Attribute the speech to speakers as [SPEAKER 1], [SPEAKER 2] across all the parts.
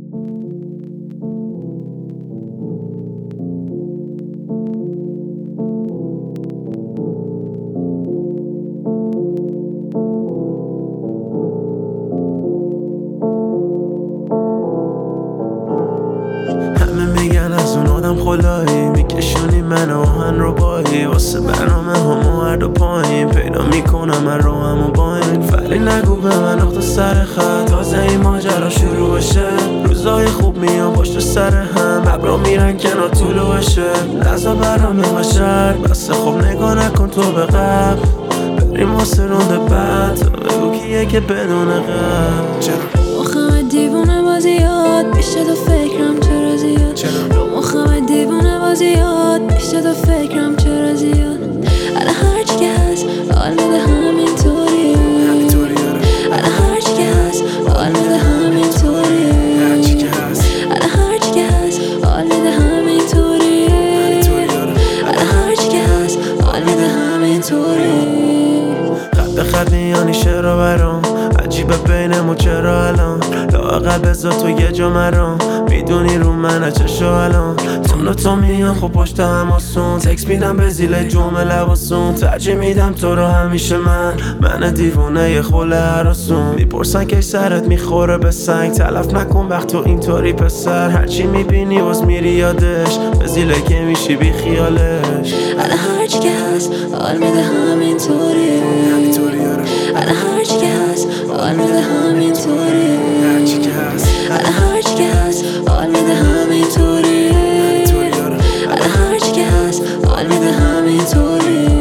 [SPEAKER 1] همه میگن از اون آدم خلایی، میکشونی من آهن رو بایی، واسه برنامه همو هر دو پایین پیدا میکنم من رو همو با این. ولی نگو به من اخت سر خط، تازه این ماجرا شروع بشه. روزای خوب میان پشت سر هم، ابرا میرن کنار طولو بشه. نزا برام بشر بسه، خب نگاه نکن تو به قبل، بریم واسه رونده بعد. تو بگو کیه که بدون قبل. چرا
[SPEAKER 2] مخم دیوونه بازیات میشه تو فکرم چرا زیاد، رو مخم دیوونه بازیات میشه تو فکرم چرا زیاد. الان هرچی که هست حال میده همینطوری، الان هرچی که هست حال میده همینطوری، الان هرچی که هست حال میده همینطوری، الان هرچی که هست حال میده همینطوری.
[SPEAKER 1] خط به خط میانی شعرها برام، عجیبه بینمون چرا الان لااقل بذار تو یه جا مرام. میدونی رو منه چشو الان تو میان خب پشت هم آسون، تکس میدم به زیل جمله لباسون، ترجیح میدم تو رو همیشه من دیوونه یه خله هراسون. میپرسن که سرت میخوره به سنگ، تلف نکن وقت تو اینطوری پسر، هرچی میبینی باز میری یادش، به زیله که میشی بی خیالش.
[SPEAKER 2] الان هرچی که هست حال میده همینطوری، الان هرچی که هست حال میده همینطوری، الان هرچی که هست حال میده همینطوری، الان هرچی که هست حال میده همینطوری.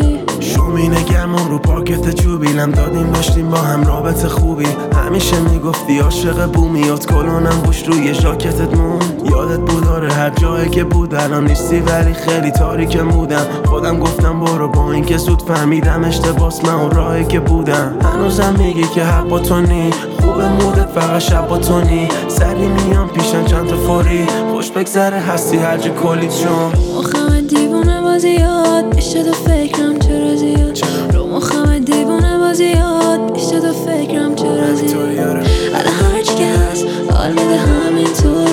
[SPEAKER 1] شومینه گرمون رو پاکت چوبیلم دادیم، داشتیم با هم رابطه خوبی، همیشه میگفتی عاشق بومیات، کلونم بوش روی ژاکتت مون. یادت بود آره هر جایی که بود الان نیستی، ولی خیلی تاریکم بودم. خودم گفتم برو، با اینکه زود فهمیدم اشتباس من اون راهی که بودم. هنوزم میگی که حق با تو نی، خوبه مودت فقط شب با تو نی، سری میام پیشم چند تا فوری، خوش بگذره هستی هرجا کلیت شم.
[SPEAKER 2] مخم دیوونه بازیات میشه تو فکرم چرا زیاد، رو مخم دیوونه بازیات میشه تو فکرم چرا زیاد. الان هرچی که هست حال میده همینطور،